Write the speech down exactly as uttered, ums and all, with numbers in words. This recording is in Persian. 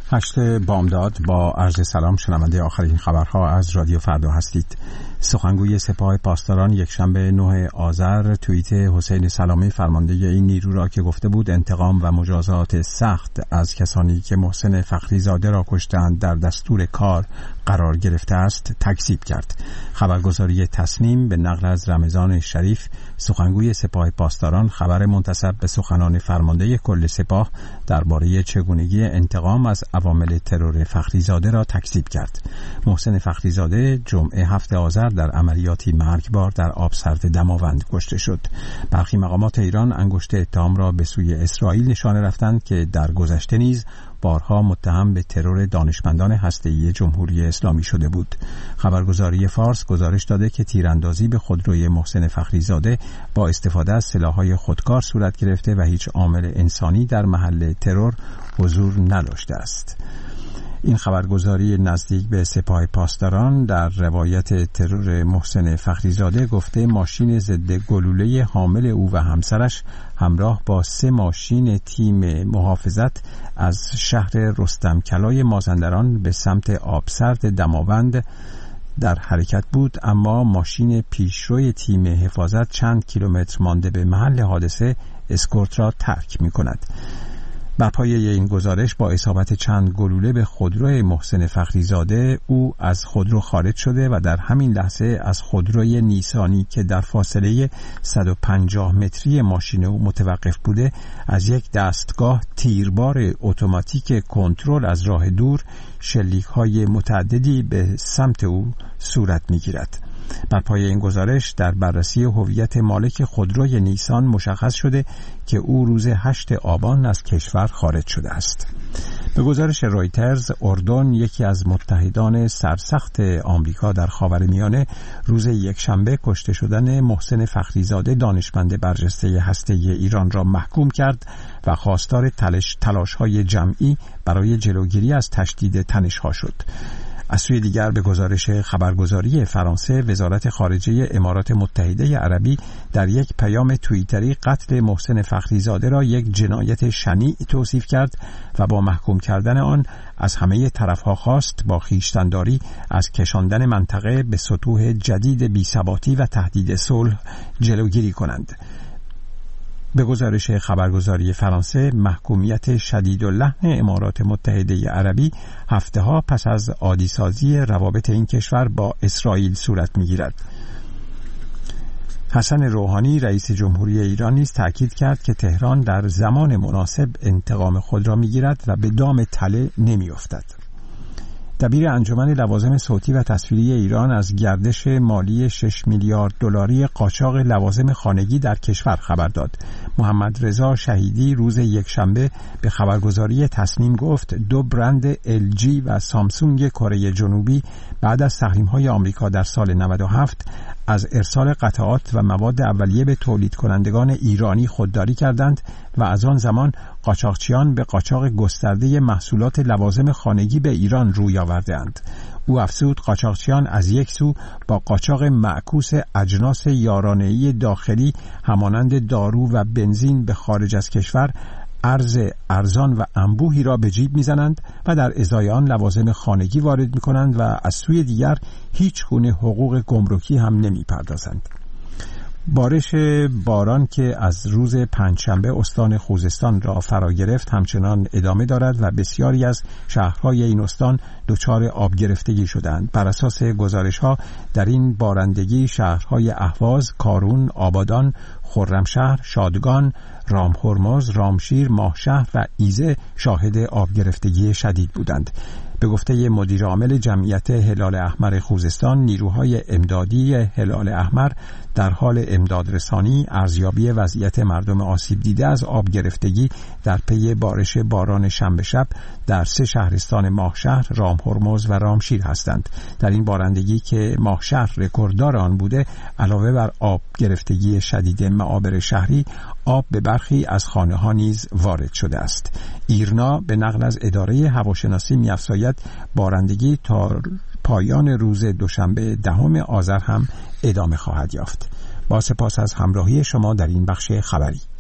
هشت بامداد با عرض سلام. شنونده آخرین خبرها از رادیو فردا هستید. سخنگوی سپاه پاسداران یکشنبه نه آذر توییت حسین سلامی فرمانده این نیرو را که گفته بود انتقام و مجازات سخت از کسانی که محسن فخریزاده را کشتند در دستور کار قرار گرفته است تکذیب کرد. خبرگزاری تصنیم به نقل از رمضان شریف سخنگوی سپاه پاسداران خبر منتسب به سخنان فرمانده کل سپاه درباره چگونگی انتقام از عوامل ترور فخریزاده را تکذیب کرد. محسن فخریزاده جمعه هفت آذر در عملیاتی مرگبار در آبسرد دماوند کشته شد. برخی مقامات ایران انگشت اتهام را به سوی اسرائیل نشانه رفتند که در گذشته نیز بارها متهم به ترور دانشمندان هسته‌ای جمهوری اسلامی شده بود. خبرگزاری فارس گزارش داده که تیراندازی به خودروی محسن فخریزاده با استفاده از سلاح‌های خودکار صورت گرفته و هیچ عامل انسانی در محل ترور حضور نداشته است. این خبرگزاری نزدیک به سپاه پاسداران در روایت ترور محسن فخریزاده گفته ماشین ضد گلوله حامل او و همسرش همراه با سه ماشین تیم محافظت از شهر رستمکلای مازندران به سمت آبسرد دماوند در حرکت بود، اما ماشین پیشروی تیم حفاظت چند کیلومتر مانده به محل حادثه اسکورت را ترک می کند. بر پایه این گزارش با اصابت چند گلوله به خودروی محسن فخریزاده او از خودرو خارج شده و در همین لحظه از خودروی نیسانی که در فاصله صد و پنجاه متری ماشین او متوقف بوده از یک دستگاه تیربار اتوماتیک کنترل از راه دور شلیک‌های متعددی به سمت او صورت می‌گیرد. بر پایه این گزارش در بررسی هویت مالک خودروی نیسان مشخص شده که او روز هشت آبان از کشور خارج شده است. به گزارش رویترز، اردن یکی از متحدان سرسخت آمریکا در خاورمیانه روز یکشنبه کشته شدن محسن فخریزاده دانشمند برجسته هسته‌ای ایران را محکوم کرد و خواستار تلاش تلاش‌های جمعی برای جلوگیری از تشدید تنش‌ها شد. از سوی دیگر به گزارش خبرگزاری فرانسه، وزارت خارجه امارات متحده عربی در یک پیام توییتری قتل محسن فخریزاده را یک جنایت شنیع توصیف کرد و با محکوم کردن آن از همه طرفها خواست با خویشتن‌داری از کشاندن منطقه به سطوح جدید بی‌ثباتی و تهدید صلح جلوگیری کنند. به گزارش خبرگزاری فرانسه، محکومیت شدیداللحن امارات متحده عربی هفته‌ها پس از عادی‌سازی روابط این کشور با اسرائیل صورت می‌گیرد. حسن روحانی رئیس جمهوری ایران نیز تأکید کرد که تهران در زمان مناسب انتقام خود را می‌گیرد و به دام تله نمی‌افتد. دبیر انجمن لوازم صوتی و تصویری ایران از گردش مالی شش میلیارد دلاری قاچاق لوازم خانگی در کشور خبر داد. محمد رضا شهیدی روز یکشنبه به خبرگزاری تصنیم گفت دو برند ال جی و سامسونگ کره جنوبی بعد از تحریم‌های آمریکا در سال نود و هفت از ارسال قطعات و مواد اولیه به تولید کنندگان ایرانی خودداری کردند و از آن زمان قاچاقچیان به قاچاق گسترده محصولات لوازم خانگی به ایران روی آورده‌اند. او افزود قاچاقچیان از یک سو با قاچاق معکوس اجناس یارانه‌ای داخلی همانند دارو و بنزین به خارج از کشور ارز ارزان و انبوهی را به جیب میزنند و در ازای آن لوازم خانگی وارد میکنند و از سوی دیگر هیچ گونه حقوق گمرکی هم نمیپردازند. بارش باران که از روز پنجشنبه استان خوزستان را فرا گرفت همچنان ادامه دارد و بسیاری از شهرهای این استان دچار آب گرفتگی شدند. بر اساس گزارش‌ها در این بارندگی شهرهای اهواز، کارون، آبادان، خرمشهر، شادگان، رامهرمز، رامشیر، ماهشهر و ایزه شاهد آب گرفتگی شدید بودند. به گفته مدیر عامل جمعیت هلال احمر خوزستان، نیروهای امدادی هلال احمر در حال امداد رسانی، ارزیابی وضعیت مردم آسیب دیده از آب گرفتگی در پی بارش باران شنبه شب در سه شهرستان ماهشهر، رامهرمز و رامشیر هستند. در این بارندگی که ماهشهر رکورددار آن بوده، علاوه بر آب گرفتگی شدید معابر شهری، آب به برخی از خانه‌ها نیز وارد شده است. ایرنا به نقل از اداره هواشناسی می‌افزاید بارندگی تا پایان روز دوشنبه دهم آذر هم ادامه خواهد یافت. با سپاس از همراهی شما در این بخش خبری.